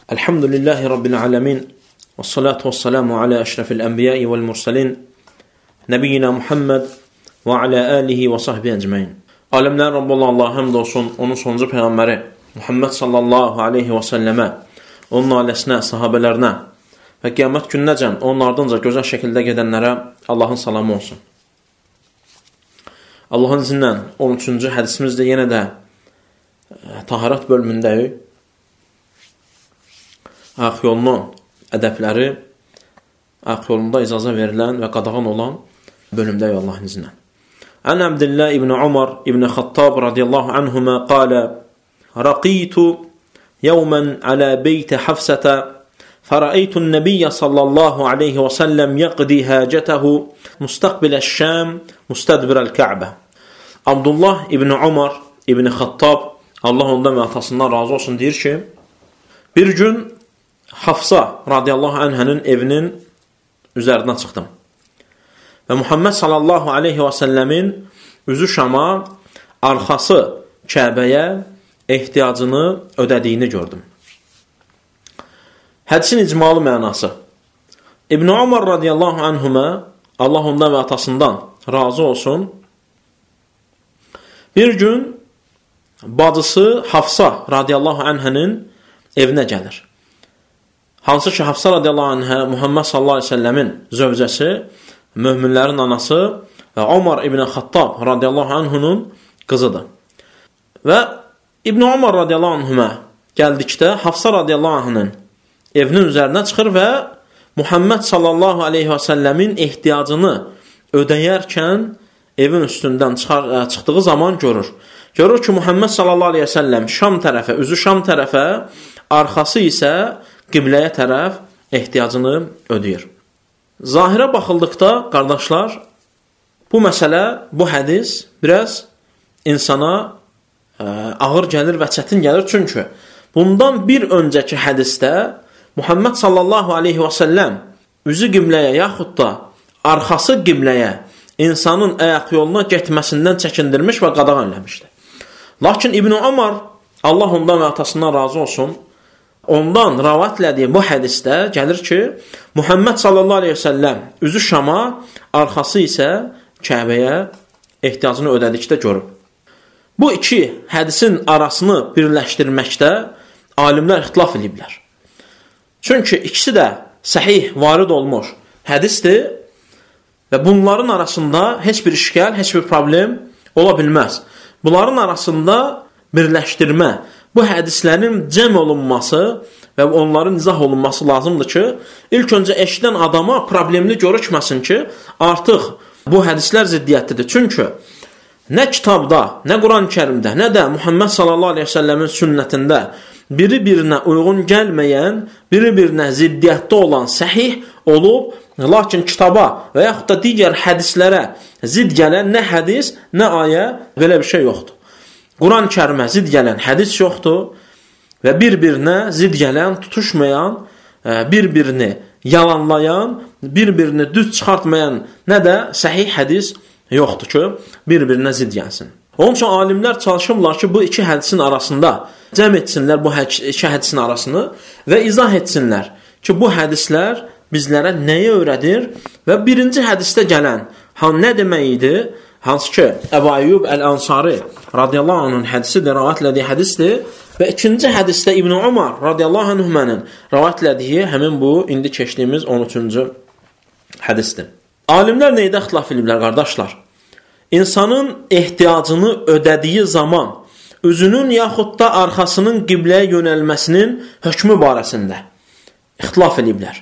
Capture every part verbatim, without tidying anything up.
Elhamdülillahi Rabbil alemin. Və salatu və salamu alə əşrafil ənbiyai vəl mursalin. Nəbiyyina Muhammed və alə alihi və sahbihi əcməin. Aləmlər Rabbi Allah, Allah həmd olsun, onun sonuncu peyğəmbəri Muhammed sallallahu aleyhi və səlləmə, onun ailəsinə, sahabələrinə və qiyamət gününəcən onun ardınca gözəl şəkildə gedənlərə Allahın salamı olsun. Allahın izindən on üçüncü hədisimizdə yenə də taharət bölümündəyik. Ayaq yolunun ədəbləri, ayaq yolunda icazə verilən və qadağan olan bölümdəyik Allahın izindən. Ən Abdillah ibn Umar ibn Xattab radiyallahu anhuma qalə Raqitu yevmən alə beyti Hafsətə Fərəeytun nəbiyyə sallallahu aleyhi və səlləm yəqdi həcətəhu müstəqbiləş-Şam müstədbirəl-Kə'bə. Abdullah ibn Umar ibn Xattab, Allah ondan və atasından razı olsun, deyir ki, bir gün Hafsa radiyallahu anhənin evinin üzərinə çıxdım. Və Muhammed sallallahu aleyhi və səlləmin üzü Şama, arxası Kəbəyə ehtiyacını ödədiyini gördüm. Hədisin icmalı mənası. İbn Umar radiyallahu anhümə, Allah ondan və atasından razı olsun, bir gün bacısı Hafsa radiyallahu anhənin evinə gəlir. Hansı ki, Hafsa radiyallahu anhə Muhammed sallallahu aleyhi ve səlləmin zövcəsi, möminlərin anası və Umar ibn Xattab radiyallahu anhunun qızıdır. Və İbn Umar radiyallahu anhümə gəldikdə Hafsa radiyallahu anhının evinin üzərinə çıxır və Muhammed sallallahu aleyhi ve səlləmin ehtiyacını ödəyərkən evin üstündən çıxar, çıxdığı zaman görür. Görür ki, Muhammed sallallahu aleyhi ve səlləm Şam tərəfə, üzü Şam tərəfə, arxası isə qibləyə tərəf ehtiyacını ödəyir. Zahirə baxıldıqda, qardaşlar, bu məsələ, bu hədis biraz insana ə, ağır gəlir və çətin gəlir. Çünki bundan bir öncəki hədisdə Muhammed sallallahu aleyhi və səlləm üzü qibləyə yaxud da arxası qibləyə insanın ayaq yoluna getməsindən çəkindirmiş və qadağan eləmişdir. Lakin İbn Umar, Allah ondan və atasından razı olsun, ondan rəvayətlədiyi bu hədisdə gəlir ki, Muhammed sallallahu aleyhi ve səlləm üzü Şama, arxası isə Kəbəyə ehtiyacını ödədikdə görüb. Bu iki hədisin arasını birləşdirməkdə alimlər ixtilaf ediblər. Çünki ikisi də səhih, varid olmuş hədisdir və bunların arasında heç bir işgal, heç bir problem ola bilməz. Bunların arasında birləşdirmə, bu hədislərin cəm olunması və onların izah olunması lazımdır ki, ilk öncə eşidən adama problemli görükməsin ki, artıq bu hədislər ziddiyyətlidir. Çünki nə kitabda, nə Quran-ı Kərimdə, nə də Muhammed sallallahu aleyhi ve səlləmin sünnətində biri-birinə uyğun gəlməyən, biri-birinə ziddiyyətli olan səhih olub, lakin kitaba və yaxud da digər hədislərə zid gələn nə hədis, nə ayə, belə bir şey yoxdur. Quran-ı Kərimə zid gələn hədis yoxdur və bir-birinə zid gələn, tutuşmayan, bir-birini yalanlayan, bir-birini düz çıxartmayan nə də səhih hədis yoxdur ki, bir-birinə zid gəlsin. Onun üçün alimlər çalışırlar ki, bu iki hədisin arasında cəm etsinlər bu iki hədisin arasını və izah etsinlər ki, bu hədislər bizlərə nəyə öyrədir və birinci hədisdə gələn nə demək idi? Hansı ki, Əbu Əyyub Əl-Ansari radiyallahu anh'ın hədisidir, rəvayətlədiyi hədisdir və ikinci hədisdə İbn Umar radiyallahu anhümənin rəvayətlədiyi həmin bu, indi keçdiyimiz on üçüncü hədisdir. Alimlər neydə ixtilaf ediblər, qardaşlar? İnsanın ehtiyacını ödədiyi zaman üzünün yaxud da arxasının qibləyə yönəlməsinin hökmü barəsində ixtilaf ediblər.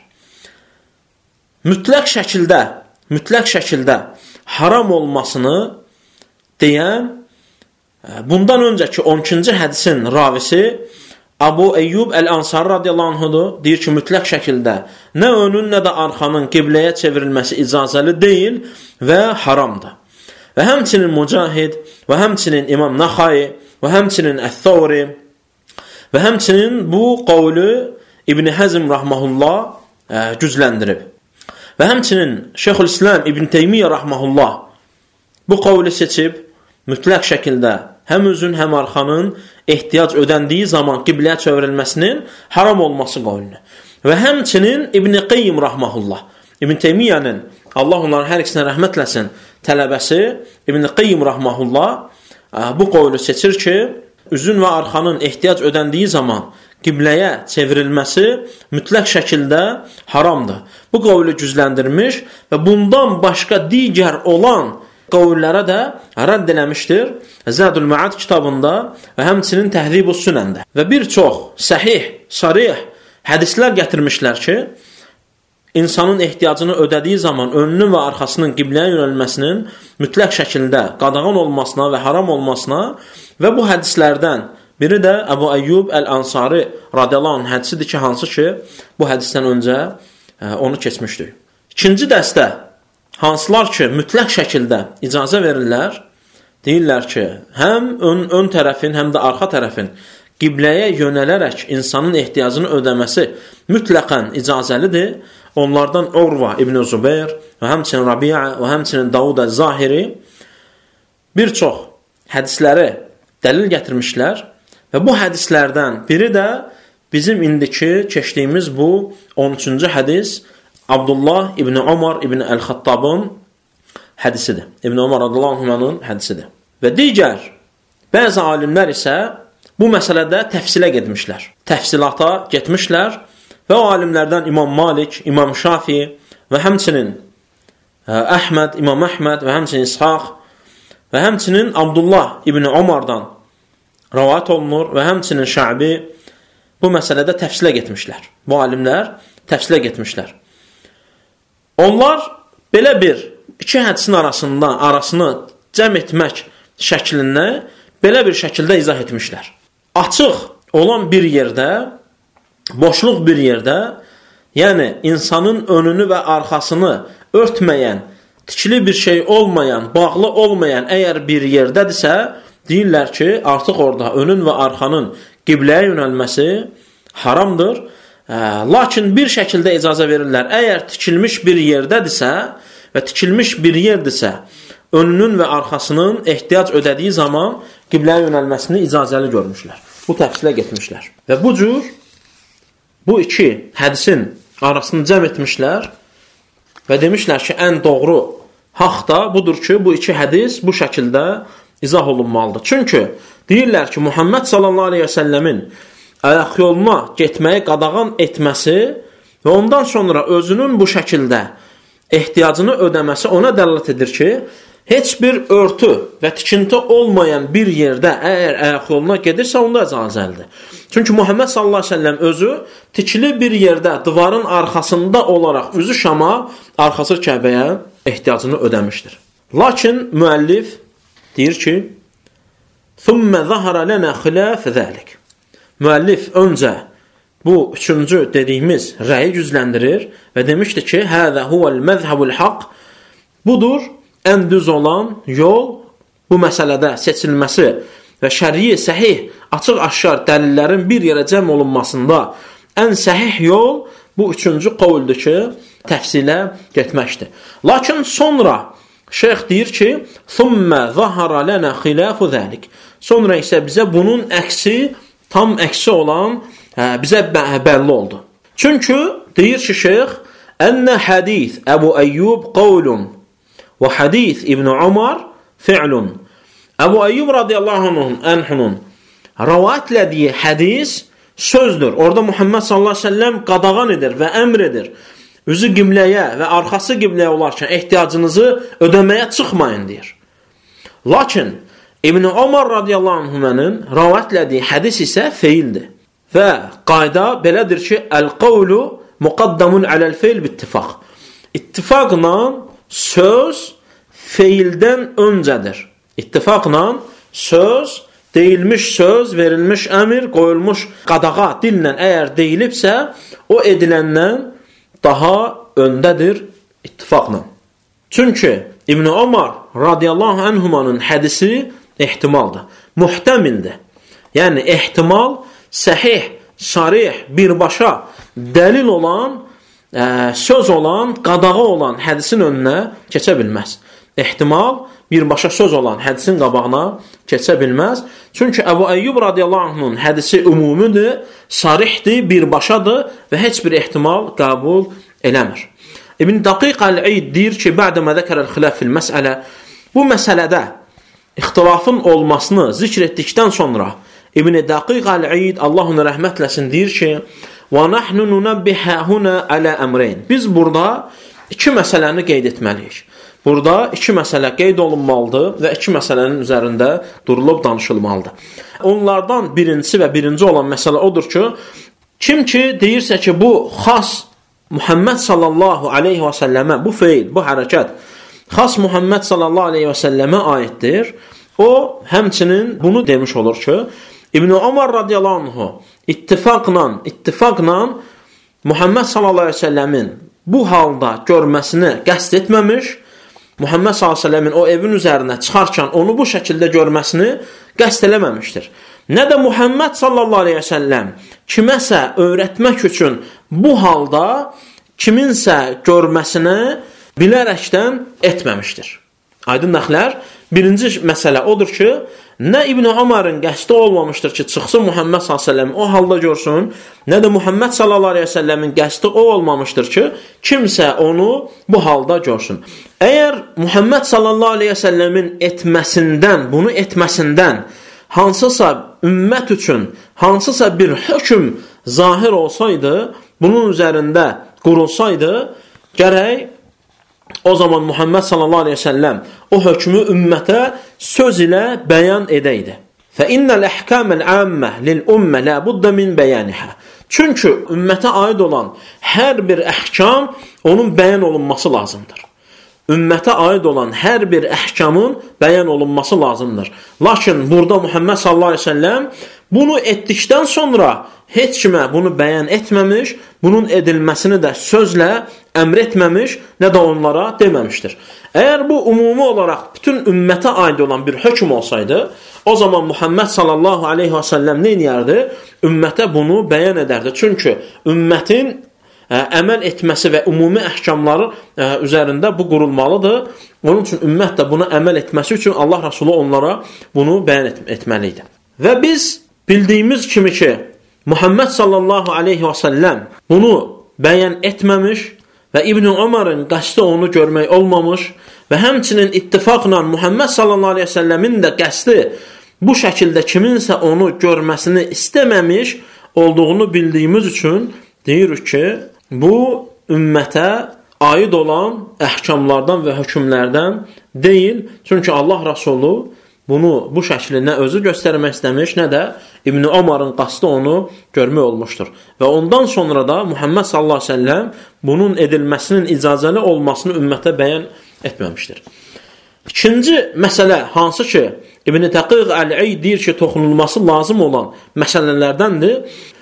Mütləq şəkildə, mütləq şəkildə haram olmasını deyən, bundan öncəki on ikinci hədisin ravisi Əbu Əyyub Əl-Ansari radiyallahu anhudur. Deyir ki, mütləq şəkildə nə önün, nə də arxanın qibləyə çevrilməsi icazəli deyil və haramdır. Və həmçinin Mücahid, və həmçinin İmam Nəxai, və həmçinin Əth-Thawri, və həmçinin bu qavlu İbn Həzm rahmehullah gücləndirib. Və həmçinin Şeyxülislam İbn Teymiyyə rahmehullah bu qavlu seçib, mütləq şəkildə həm üzün, həm arxanın ehtiyac ödəndiyi zaman qibləyə çevrilməsinin haram olması qavlini. Və həmçinin İbn Qayyim rahmehullah, İbn Teymiyyənin, Allah onların hər ikisinə rəhmət eləsin, tələbəsi İbn Qayyim rahmehullah bu qavlu seçir ki, üzün və arxanın ehtiyac ödəndiyi zaman qibləyə çevrilməsi mütləq şəkildə haramdır. Bu qavlu gücləndirmiş və bundan başqa digər olan qavullara da rədd eləmişdir Zədül Məad kitabında və həmçinin Təhdibus Sünəndə. Və bir çox səhih, sarih hədislər gətirmişlər ki, insanın ehtiyacını ödədiyi zaman önünün və arxasının qibləyə yönəlməsinin mütləq şəkildə qadağan olmasına və haram olmasına və bu hədislərdən biri də Əbu Əyyub Əl-Ansari radiyallahu anh hədisidir ki, hansı ki, bu hədisdən öncə e, onu keçmişdik. İkinci dəstə, hansılar ki, mütləq şəkildə icazə verirlər, deyirlər ki, həm ön, ön tərəfin, həm də arxa tərəfin qibləyə yönələrək insanın ehtiyacını ödəməsi mütləqən icazəlidir. Onlardan Urva İbn Zübeyr və həmçinin Rabi'a və həmçinin Davud Əz-Zahiri bir çox hədisləri dəlil gətirmişlər və bu hədislərdən biri də bizim indiki keçdiyimiz bu on üçüncü hədis Abdullah İbn Umar İbn Əl-Xattabın hədisidir. İbn Umar radiyallahu anh'ın hədisidir. Və digər bəzi alimlər isə bu məsələdə təfsilə getmişlər. Təfsilata getmişlər və o alimlərdən İmam Malik, İmam Şafi və həmçinin Əhməd, İmam Əhməd və həmçinin İshaq və həmçinin Abdullah İbn Umardan rəvayət olunur və həmçinin Şə'bi bu məsələdə təfsilə getmişlər. Bu alimlər təfsilə getmişlər. Onlar belə bir iki hədisin arasında arasını cəm etmək şəklində belə bir şəkildə izah etmişlər. Açıq olan bir yerdə, boşluq bir yerdə, yəni insanın önünü və arxasını örtməyən, tikili bir şey olmayan, bağlı olmayan əgər bir yerdədirsə, deyirlər ki, artıq orada önün və arxanın qibləyə yönəlməsi haramdır. Lakin bir şəkildə icazə verirlər, əgər tikilmiş bir yerdədirsə və tikilmiş bir yerdirsə, önünün və arxasının ehtiyac ödədiyi zaman qibləyə yönəlməsini icazəli görmüşlər. Bu təfsilə getmişlər. Və bu cür bu iki hədisin arasını cəm etmişlər və demişlər ki, ən doğru haqq da budur ki, bu iki hədis bu şəkildə izah olunmalıdır. Çünki deyirlər ki, Muhammed sallallahu aleyhi və səlləmin ayaq yoluna getməyi qadağan etməsi və ondan sonra özünün bu şəkildə ehtiyacını ödəməsi ona dəlalət edir ki, heç bir örtü və tikinti olmayan bir yerdə əgər ayaq yoluna gedirsə, onda icazəlidir. Çünki Muhammed sallallahu aleyhi ve sellem özü tikili bir yerdə, divarın arxasında olaraq üzü Şama, arxası Kəbəyə ehtiyacını ödəmişdir. Lakin müəllif deyir ki, ثُمَّ ظَهَرَ لَنَا خِلَافِ ذَلِكِ Müəllif öncə bu üçüncü dediyimiz rəyi gücləndirir və demişdir ki, هَذَا هُوَ الْمَذْهَبُ الْحَقِّ Budur, ən düz olan yol bu məsələdə seçilməsi və şəriyi səhih, açıq aşkar dəlillərin bir yerə cəm olunmasında ən səhih yol bu üçüncü qavuldur ki, təfsilə getməkdir. Lakin sonra şeyx deyir ki, ثُمَّ ظَهَرَ لَنَا خِلَافُ ذَلِكِ Sonra isə bizə bunun əksi, tam əksi olan hə, bizə bəlli oldu. Çünki deyir ki, şeyx, ənnə hədith Əbu Əyyub qavlun və hadith İbn Umar fi'lun. Əbu Əyyub radiyallahu anhunun rəvayətlədiyi hədis sözdür. Orada Muhammed sallallahu aleyhi ve sellem qadağan edir və əmr edir. Üzü qibləyə və arxası qibləyə olarkən ehtiyacınızı ödəməyə çıxmayın deyir. Lakin İbn Umar radiyallahu anhunun rəvayətlədiyi hədis isə feildir. Və qayda belədir ki, əl-qavlu muqaddamun aləl-feil bittifaq. İttifaqla söz feildən öncədir. İttifaqla söz, deyilmiş söz, verilmiş əmr, qoyulmuş qadağa dillə əgər deyilibsə, o ediləndən daha öndədir ittifaqla. Çünki İbn Umar radiyallahu anhumanın hədisi ehtimaldır, muhtemildir. Yəni ehtimal səhih, sarih, birbaşa dəlil olan, ə, söz olan, qadağa olan hədisin önünə keçə bilməz. ehtimal birbaşa söz olan hədisin qabağına keçə bilməz. Çünki Əbu Əyyub radiyallahu anh'ın hədisi ümumidir, sarihdir, birbaşadır və heç bir ehtimal qəbul eləmir. İbn Daqiq Əl-İd deyir ki, bə'dəmə zəkərəl xilaf fil məsələ, bu məsələdə ixtilafın olmasını zikr etdikdən sonra İbn Daqiq Əl-İd, Allah onu rəhmətləsin, deyir ki, və nəhnu nunabbihə huna alə əmreyn. Biz burada iki məsələni qeyd etməliyik. Burada iki məsələ qeyd olunmalıdır və iki məsələnin üzərində durulub danışılmalıdır. Onlardan birincisi və birinci olan məsələ odur ki, kim ki deyirsə ki, bu xas Muhammed sallallahu aleyhi və səlləmə, bu feil, bu hərəkət xas Muhammed sallallahu aleyhi və səlləmə aiddir, o həmçinin bunu demiş olur ki, İbn Ömər radiyallahu anhu ittifaqla, ittifaqla Muhammed sallallahu aleyhi və səlləmin bu halda görməsini qəsd etməmiş, Muhammed sallallahu aleyhi və səlləmin o evin üzərinə çıxarkən onu bu şəkildə görməsini qəsd eləməmişdir. Nə də Muhammed sallallahu aleyhi və səlləm kiməsə öyrətmək üçün bu halda kiminsə görməsini bilərəkdən etməmişdir. Aydın nəxlər, birinci məsələ odur ki, nə İbn Ömər'in qəsdi olmamışdır ki, çıxsın Muhammed sallallahu aleyhi və səlləm o halda görsün, nə də Muhammed sallallahu aleyhi və səlləmin qəsdi o olmamışdır ki, kimsə onu bu halda görsün. Əgər Muhammed sallallahu aleyhi və səlləmin etməsindən, bunu etməsindən hansısa ümmət üçün, hansısa bir hökm zahir olsaydı, bunun üzərində qurulsaydı, gərək o zaman Muhammed sallallahu aleyhi ve sellem o hökmü ümmətə söz ilə bəyan edəydi. فَإِنَّ الْأَحْكَامَ الْعَامَّةِ لِلْأُمَّةِ لَا بُدَّ مِنْ بَيَانِهَا. Çünki ümmətə aid olan hər bir əhkam onun bəyan olunması lazımdır. Ümmətə aid olan hər bir əhkamın bəyan olunması lazımdır. Lakin burada Muhammed sallallahu aleyhi ve sellem bunu etdikdən sonra heç kimə bunu bəyan etməmiş, bunun edilməsini də sözlə əmr etməmiş, nə də onlara deməmişdir. Əgər bu ümumi olaraq bütün ümmətə aid olan bir hökm olsaydı, o zaman Muhammed sallallahu aleyhi və səlləm nə edərdi? Ümmətə bunu bəyan edərdi. Çünki ümmətin ə, əməl etməsi və ümumi əhkamları ə, üzərində bu qurulmalıdır. Onun üçün ümmət də buna əməl etməsi üçün Allah Rasulü onlara bunu bəyan et etməliydi. Və biz bildiyimiz kimi ki, Muhammed sallallahu aleyhi və səlləm bunu bəyan etməmiş və İbn Ömər'in qəsdi onu görmək olmamış və həmçinin ittifaqla Muhammed sallallahu aleyhi və səlləmin də qəsdi bu şəkildə kiminsə onu görməsini istəməmiş olduğunu bildiyimiz üçün deyirik ki, bu ümmətə aid olan əhkamlardan və hökmlərdən deyil. Çünki Allah Rasulü bunu bu şəkildə nə özü göstərmək istəmiş, nə də İbn Ömər'in qəsdi onu görmək olmuşdur. Və ondan sonra da Muhammed sallallahu aleyhi ve sellem bunun edilməsinin icazəli olmasını ümmətə bəyan etməmişdir. İkinci məsələ, hansı ki, İbn Daqiq Əl-İd deyir ki, toxunulması lazım olan məsələlərdəndir.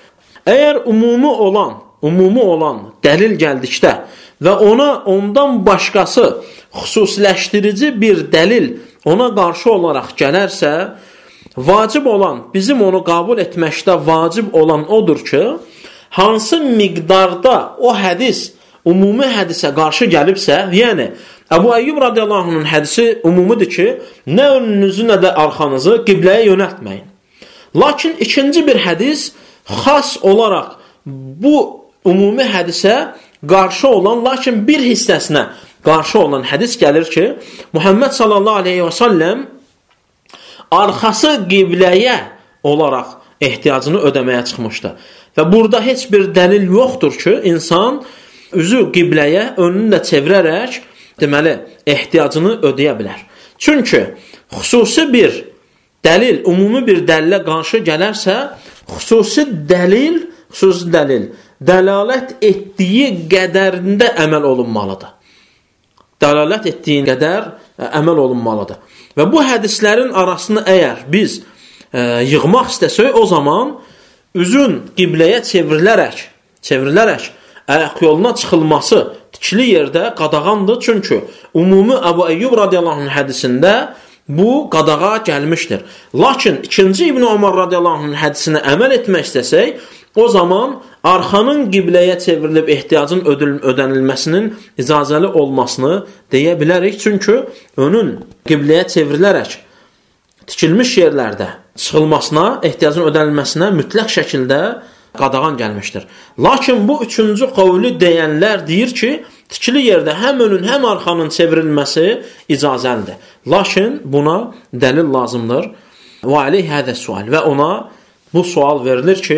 Əgər ümumi olan, ümumi olan dəlil gəldikdə və ona ondan başqası xüsusiləşdirici bir dəlil ona qarşı olaraq gələrsə, vacib olan, bizim onu qəbul etməkdə vacib olan odur ki, hansı miqdarda o hədis ümumi hədisə qarşı gəlibsə, yəni Əbu Əyyub radiyallahu anh'ın hədisi ümumidir ki, nə önünüzü, nə də arxanızı qibləyə yönəltməyin. Lakin ikinci bir hədis xas olaraq bu ümumi hədisə qarşı olan, lakin bir hissəsinə qarşı olan hədis gəlir ki, Muhammed sallallahu aleyhi və səlləm arxası qibləyə olaraq ehtiyacını ödəməyə çıxmışdı. Və burada heç bir dəlil yoxdur ki, insan üzü qibləyə önünü də çevirərək deməli, ehtiyacını ödəyə bilər. Çünki xüsusi bir dəlil, ümumi bir dəlilə qarşı gələrsə, xüsusi dəlil, xüsusi dəlil dəlalət etdiyi qədərində əməl olunmalıdır. Dəlalət etdiyi qədər əməl olunmalıdır. Və bu hədislərin arasını əgər biz e, yığmaq istəsək, o zaman üzün qibləyə çevrilərək, çevrilərək ayaq yoluna çıxılması tikili yerdə qadağandır. Çünki ümumi Əbu Əyyub radiyallahu anh hədisində bu qadağa gəlmişdir. Lakin ikinci İbn Ömər radiyallahu anh hədisinə əməl etmək istəsək, o zaman arxanın qibləyə çevrilib ehtiyacın ödənilməsinin icazəli olmasını deyə bilərik. Çünki önün qibləyə çevrilərək tikilmiş yerlərdə çıxılmasına, ehtiyacın ödənilməsinə mütləq şəkildə qadağan gəlmişdir. Lakin bu üçüncü qavli deyənlər deyir ki, tikili yerdə həm önün, həm arxanın çevrilməsi icazəlidir. Lakin buna dəlil lazımdır. Və aleyh hədə sual. Və ona bu sual verilir ki,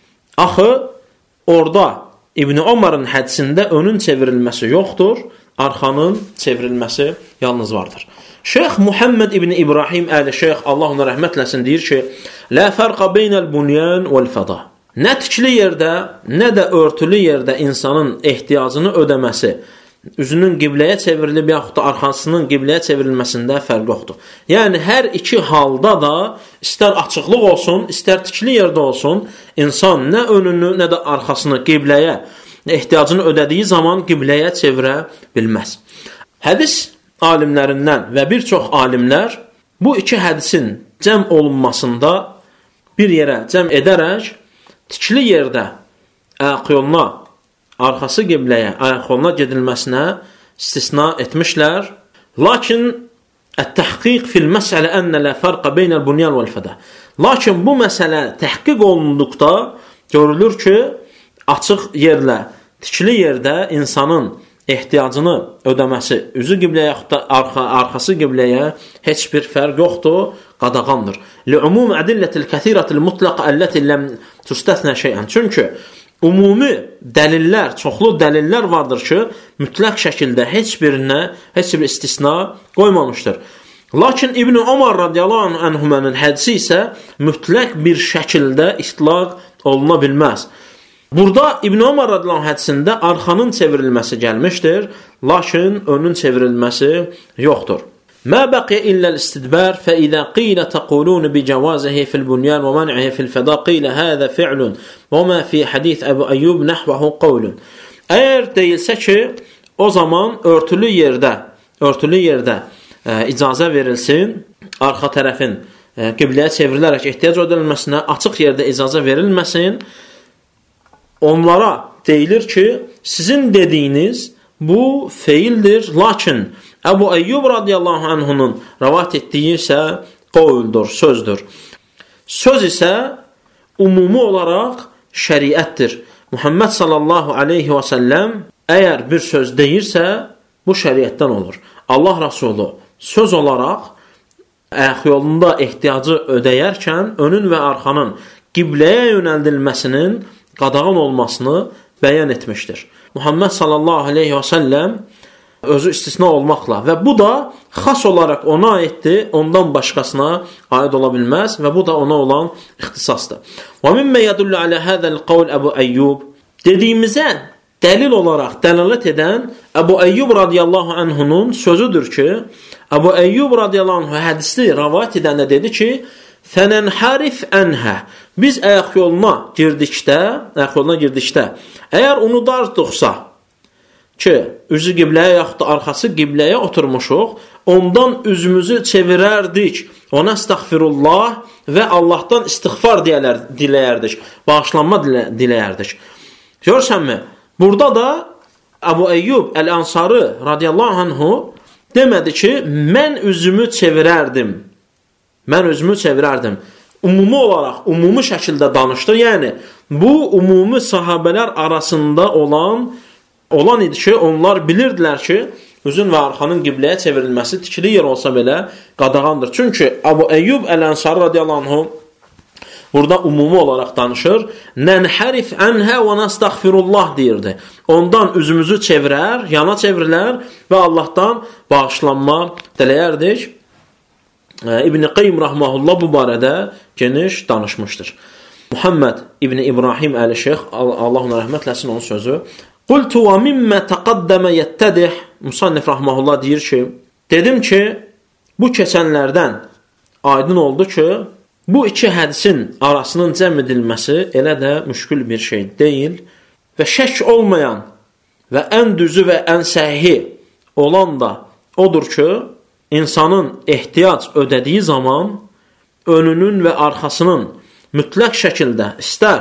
axı orada İbn Ömər'in hədisində önün çevrilməsi yoxdur, arxanın çevrilməsi yalnız vardır. Şeyx Muhammed İbn İbrahim Əli-Şeyx, Allah ona rəhmət eləsin, deyir ki, La fərqa beynəl bunyan vəl-fəda. Nə tikili yerdə, nə də örtülü yerdə insanın ehtiyacını ödəməsi, üzünün qibləyə çevrilib yaxud da arxasının qibləyə çevrilməsində fərq yoxdur. Yəni, hər iki halda da istər açıqlıq olsun, istər tikili yerdə olsun, insan nə önünü, nə də arxasını qibləyə, ehtiyacını ödədiyi zaman qibləyə çevirə bilməz. Hədis alimlərindən və bir çox alimlər bu iki hədisin cəm olunmasında bir yerə cəm edərək, tikili yerdə ayaq yoluna, arxası qibləyə, ayaq yoluna gedilməsinə istisna etmişlər. Lakin ət-təhqiq fil məsələ ənə lə fərqə beynəl bunyan vəl-fədə. Lakin bu məsələ təhqiq olunduqda görülür ki, açıq yerlə, tikili yerdə insanın ehtiyacını ödəməsi, üzü qibləyə yaxud da arxa, arxası qibləyə heç bir fərq yoxdur, qadağandır. Li-umum ədillətil kəthirətil mutlaq əlləti ləm tüstəsnə şeyən. Çünki ümumi dəlillər, çoxlu dəlillər vardır ki, mütləq şəkildə heç birinə, heç bir istisna qoymamışdır. Lakin İbn Ömər radiyallahu anhumanın hədisi isə mütləq bir şəkildə itlaq oluna bilməz. Burada İbn Ömər radiyallahu anh hədisində arxanın çevrilməsi gəlmişdir, lakin önün çevrilməsi yoxdur. Mə bəqiyə illəl-istidbər fə-idə qilə təqulun bi-cəvazəhi fil-bunyan və mən'ihi fil-fəda qilə həzə fi'lun və mə fi hədith Əbu Əyyub nəhvəhu qavlun. Əgər deyilsə ki, o zaman örtülü yerdə, örtülü yerdə e, icazə verilsin, arxa tərəfin e, qibləyə çevrilərək ehtiyac ödənilməsinə, açıq yerdə icazə verilməsin, onlara deyilir ki, sizin dediyiniz bu feildir, lakin Əbu Əyyub radiyallahu anhunun rəvat etdiyi isə qavldur, sözdür. Söz isə ümumi olaraq şəriətdir. Muhammed sallallahu aleyhi və səlləm əgər bir söz deyirsə, bu şəriətdən olur. Allah Rasulü söz olaraq ayaq yolunda ehtiyacı ödəyərkən önün və arxanın qibləyə yönəldilməsinin qadağan olmasını bəyan etmişdir. Muhammed sallallahu aleyhi və səlləm özü istisna olmaqla və bu da xas olaraq ona aiddir, ondan başqasına aid ola bilməz və bu da ona olan ixtisasdır. Və mimmə yədullu alə həzəl qavl Əbu Əyyub, dediyimizə dəlil olaraq dəlalət edən Əbu Əyyub radiyallahu anhunun sözüdür ki, Əbu Əyyub radiyallahu anhu hədisi rəvat edəndə dedi ki, fənənhərif ənhə, biz ayaq yoluna girdikdə, ayaq yoluna girdikdə, əgər unudardıqsa ki, üzü qibləyə yaxud da arxası qibləyə oturmuşuq, ondan üzümüzü çevirərdik, ona əstəğfirullah və Allahdan istiğfar deyələr, diləyərdik, bağışlanma dilə, diləyərdik. Görürsənmi? Burada da Əbu Əyyub Əl-Ansarı radiyallahu anhu demədi ki, mən üzümü çevirərdim, mən üzümü çevirərdim. Ümumi olaraq, ümumi şəkildə danışdı. Yəni, bu ümumi sahabələr arasında olan Olan idi ki, onlar bilirdilər ki, üzün və arxanın qibləyə çevrilməsi tikili yer olsa belə qadağandır. Çünki Əbu Əyyub Əl-Ənsari radiyallahu anhu burada ümumi olaraq danışır. Nənhərif ənhə və nəstəğfirullah deyirdi. Ondan üzümüzü çevirər, yana çevirilər və Allahdan bağışlanma diləyərdik. İbn Qayyim rahmehullah bu barədə geniş danışmışdır. Muhammed İbn İbrahim Əli-Şeyx, Allah ona rəhmət eləsin, onun sözü. Qultu və mimmə təqaddəmə yəttədih, Musannif rahmehullah deyir ki, dedim ki, bu keçənlərdən aydın oldu ki, bu iki hədisin arasının cəm edilməsi elə də müşkül bir şey deyil və şək olmayan və ən düzü və ən səhi olan da odur ki, insanın ehtiyac ödədiyi zaman önünün və arxasının mütləq şəkildə istər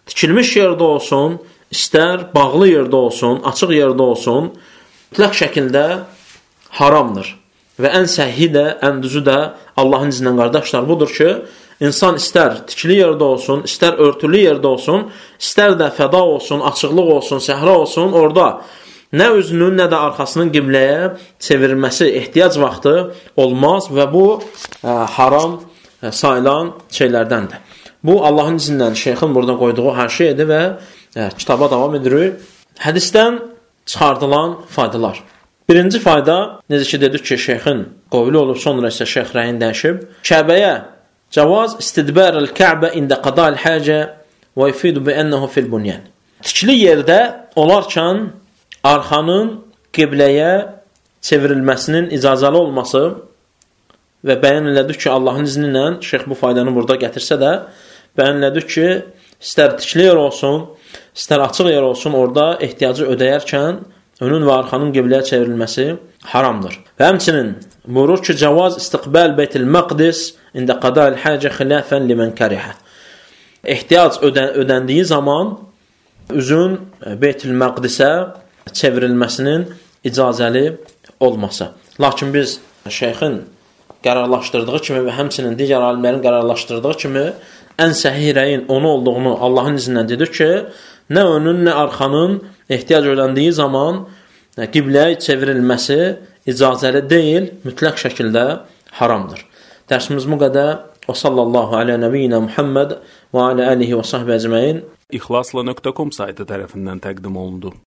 tikilmiş yerdə olsun, istər bağlı yerdə olsun, açıq yerdə olsun, mütləq şəkildə haramdır. Və ən səhi də, ən düzü də Allahın izindən qardaşlar budur ki, insan istər tikili yerdə olsun, istər örtülü yerdə olsun, istər də fəda olsun, açıqlıq olsun, səhra olsun, orada nə özünün, nə də arxasının qibləyə çevirməsi ehtiyac vaxtı olmaz və bu ə, haram ə, sayılan şeylərdəndir. Bu, Allahın izindən şeyxin burada qoyduğu hər şeydir və ə, kitaba davam edirik. Hədisdən çıxardılan faydalar. Birinci fayda, necə ki dedik ki, şeyxin qovlu olub, sonra isə şeyx rəyin dəyişib. Kəbəyə cavaz istidbar el-Kəbə ində qadal həcə və yufidu bi ənəhu fil bunyan. Tikili yerdə olarkən arxanın qibləyə çevrilməsinin icazəli olması və bəyan elədik ki, Allahın izni ilə şeyx bu faydanı burada gətirsə də, bəyan elədik ki, istər tikili yer olsun, istər açıq yer olsun, orada ehtiyacı ödəyərkən önün və arxanın qibləyə çevrilməsi haramdır. Və həmçinin buyurur ki, cavaz istiqbal Beytil Məqdis ində qadal həcə xilafən limən kərihə. Ehtiyac ödən, ödəndiyi zaman üzün Beytil Məqdisə çevrilməsinin icazəli olması. Lakin biz şeyxin qərarlaşdırdığı kimi və həmçinin digər alimlərin qərarlaşdırdığı kimi ən səhih rəyin onu olduğunu Allahın izindən dedik ki, nə önün, nə arxanın ehtiyac ödəndiyi zaman qibləyə çevrilməsi icazəli deyil, mütləq şəkildə haramdır. Dərsimiz bu qədər. Və sallallahu alə nəbiyyina Muhammed və alə alihi və sahbə əcməin. İxlasla nöqtə com saytı tərəfindən təqdim olundu.